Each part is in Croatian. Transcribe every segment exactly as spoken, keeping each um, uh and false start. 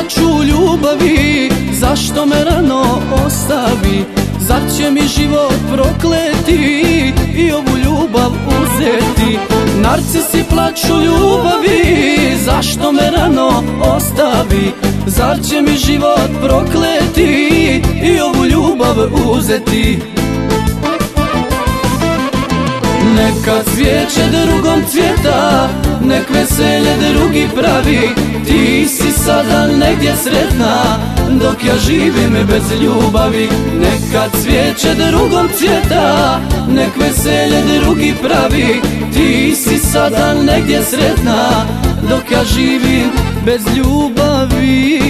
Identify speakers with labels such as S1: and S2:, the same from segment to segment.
S1: plaču ljubavi, zašto me rano ostavi? Zar će mi život prokleti i ovu ljubav uzeti? Narcisi plaču ljubavi, zašto me rano ostavi? Zar će mi život prokleti i ovu ljubav uzeti? Neka cvijeće drugom cvjeta, nek veselje drugi pravi. Ti si sada negdje sretna, dok ja živim bez ljubavi. Neka cvijeće drugom cvjeta, nek veselje drugi pravi. Ti si sada negdje sretna, dok ja živim bez ljubavi.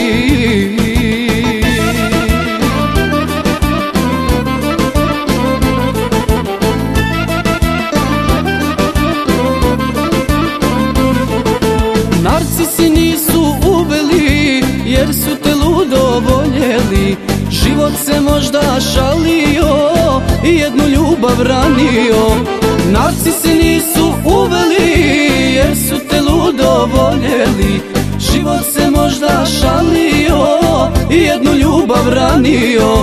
S1: Narcisi nisu uveli, jer su te ludo voljeli. Život se možda šalio i jednu ljubav ranio. Narcisi nisu uveli, jer su te ludo voljeli. Život se možda šalio i jednu ljubav ranio.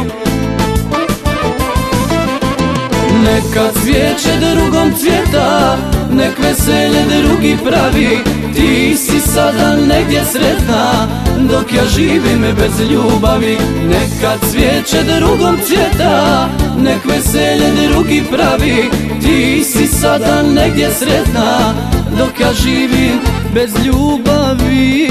S1: Neka cvijeće drugom cvjeta, nek veselje drugi pravi. Ti si sada negdje sretna, dok ja živim bez ljubavi. Neka cvijeće drugom cvjeta, nek veselje drugi pravi. Ti si sada negdje sretna, dok ja živim bez ljubavi.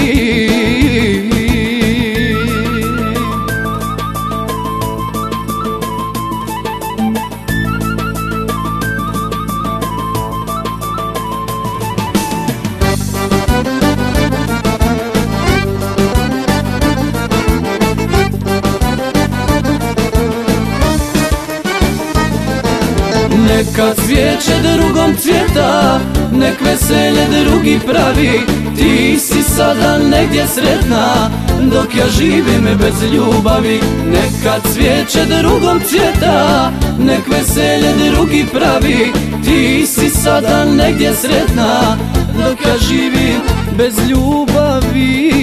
S1: Neka cvijeće drugom cvjeta, nek veselje drugi pravi. Ti si sada negdje sretna, dok ja živim bez ljubavi. Neka cvijeće drugom cvjeta, nek veselje drugi pravi. Ti si sada negdje sretna, dok ja živim bez ljubavi.